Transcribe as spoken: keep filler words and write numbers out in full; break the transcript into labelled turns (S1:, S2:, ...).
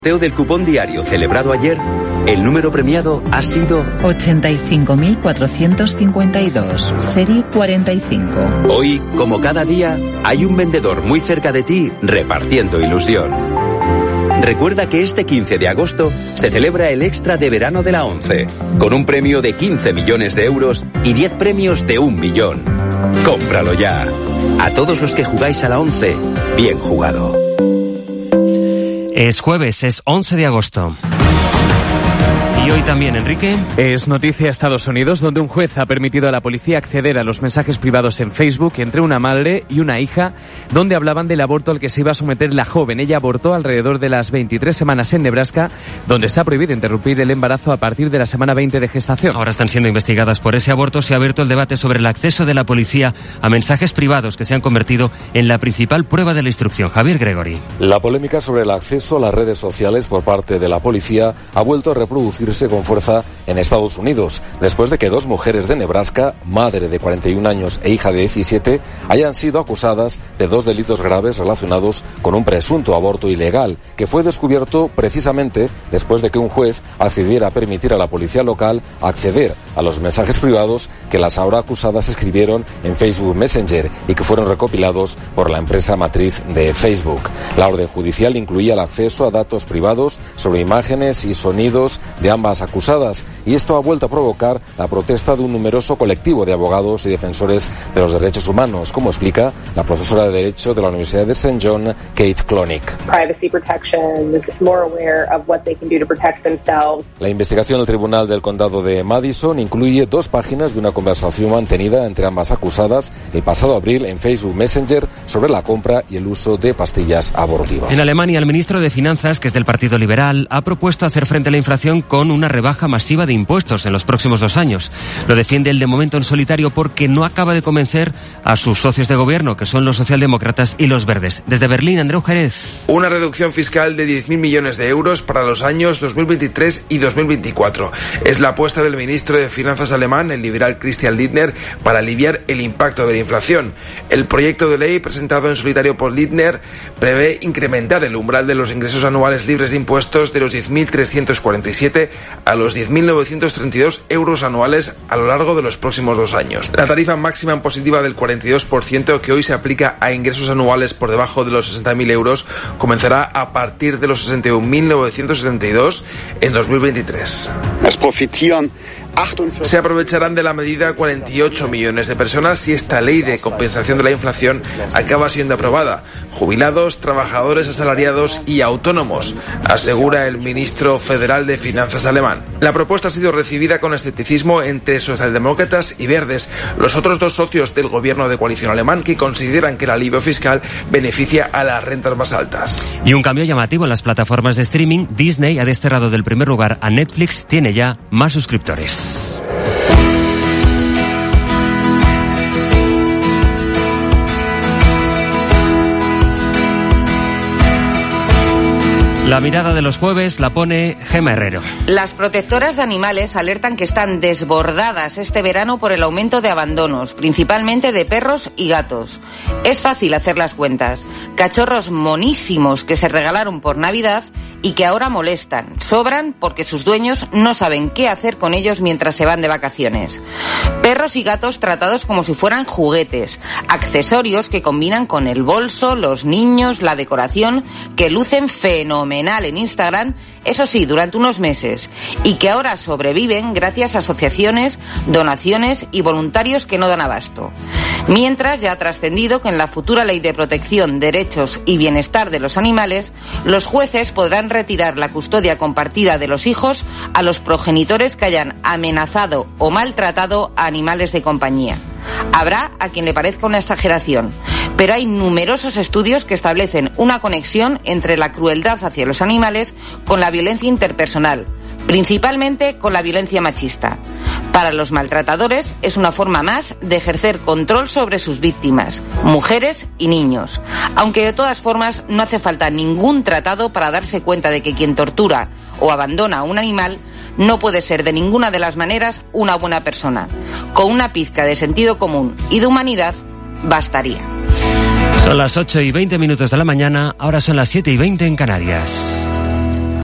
S1: sorteo del cupón diario celebrado ayer, el número premiado ha sido
S2: ochenta y cinco mil cuatrocientos cincuenta y dos, serie cuarenta y cinco.
S1: Hoy, como cada día, hay un vendedor muy cerca de ti repartiendo ilusión. Recuerda que este quince de agosto se celebra el Extra de Verano de la ONCE, con un premio de quince millones de euros y diez premios de un millón. ¡Cómpralo ya! A todos los que jugáis a la ONCE, bien jugado.
S3: Es jueves, es once de agosto. Y hoy también, Enrique.
S4: Es noticia Estados Unidos, donde un juez ha permitido a la policía acceder a los mensajes privados en Facebook entre una madre y una hija, donde hablaban del aborto al que se iba a someter la joven. Ella abortó alrededor de las veintitrés semanas en Nebraska, donde está prohibido interrumpir el embarazo a partir de la semana veinte de gestación.
S3: Ahora están siendo investigadas por ese aborto. Se ha abierto el debate sobre el acceso de la policía a mensajes privados que se han convertido en la principal prueba de la instrucción. Javier Gregory.
S5: La polémica sobre el acceso a las redes sociales por parte de la policía ha vuelto a reproducirse con fuerza en Estados Unidos, después de que dos mujeres de Nebraska, madre de cuarenta y un años e hija de diecisiete, hayan sido acusadas de dos delitos graves relacionados con un presunto aborto ilegal, que fue descubierto precisamente después de que un juez accediera a permitir a la policía local acceder a los mensajes privados que las ahora acusadas escribieron en Facebook Messenger y que fueron recopilados por la empresa matriz de Facebook. La orden judicial incluía el acceso a datos privados sobre imágenes y sonidos de ambas acusadas, y esto ha vuelto a provocar la protesta de un numeroso colectivo de abogados y defensores de los derechos humanos, como explica la profesora de Derecho de la Universidad de Saint John, Kate Klonick. La investigación del Tribunal del Condado de Madison incluye dos páginas de una conversación mantenida entre ambas acusadas el pasado abril en Facebook Messenger sobre la compra y el uso de pastillas abortivas.
S3: En Alemania, el ministro de Finanzas, que es del Partido Liberal, ha propuesto hacer frente a la inflación con una rebaja masiva de impuestos en los próximos dos años. Lo defiende él de momento en solitario porque no acaba de convencer a sus socios de gobierno, que son los socialdemócratas y los verdes. Desde Berlín, Andreu Jerez.
S6: Una reducción fiscal de diez mil millones de euros para los años dos mil veintitrés y dos mil veinticuatro. Es la apuesta del ministro de Finanzas alemán, el liberal Christian Lindner, para aliviar el impacto de la inflación. El proyecto de ley presentado en solitario por Lindner prevé incrementar el umbral de los ingresos anuales libres de impuestos de los diez mil trescientos cuarenta y siete a los diez mil novecientos treinta y dos euros anuales a lo largo de los próximos dos años. La tarifa máxima impositiva del cuarenta y dos por ciento, que hoy se aplica a ingresos anuales por debajo de los sesenta mil euros, comenzará a partir de los sesenta y un mil novecientos setenta y dos en dos mil veintitrés. Se aprovecharán de la medida cuarenta y ocho millones de personas si esta ley de compensación de la inflación acaba siendo aprobada. Jubilados, trabajadores asalariados y autónomos, asegura el ministro federal de Finanzas alemán. La propuesta ha sido recibida con escepticismo entre socialdemócratas y verdes, los otros dos socios del gobierno de coalición alemán, que consideran que el alivio fiscal beneficia a las rentas más altas.
S3: Y un cambio llamativo en las plataformas de streaming. Disney ha desterrado del primer lugar a Netflix, tiene ya más suscriptores. La mirada de los jueves la pone Gemma Herrero.
S7: Las protectoras de animales alertan que están desbordadas este verano por el aumento de abandonos, principalmente de perros y gatos. Es fácil hacer las cuentas. Cachorros monísimos que se regalaron por Navidad y que ahora molestan. Sobran porque sus dueños no saben qué hacer con ellos mientras se van de vacaciones. Perros y gatos tratados como si fueran juguetes, accesorios que combinan con el bolso, los niños, la decoración, que lucen fenomenal en Instagram, eso sí, durante unos meses, y que ahora sobreviven gracias a asociaciones, donaciones y voluntarios que no dan abasto. Mientras, ya ha trascendido que en la futura Ley de Protección, Derechos y Bienestar de los Animales, los jueces podrán retirar la custodia compartida de los hijos a los progenitores que hayan amenazado o maltratado a animales de compañía. Habrá a quien le parezca una exageración, pero hay numerosos estudios que establecen una conexión entre la crueldad hacia los animales con la violencia interpersonal, principalmente con la violencia machista. Para los maltratadores es una forma más de ejercer control sobre sus víctimas, mujeres y niños, aunque de todas formas no hace falta ningún tratado para darse cuenta de que quien tortura o abandona a un animal no puede ser de ninguna de las maneras una buena persona. Con una pizca de sentido común y de humanidad bastaría.
S3: Son las ocho y veinte minutos de la mañana, ahora son las siete y veinte en Canarias.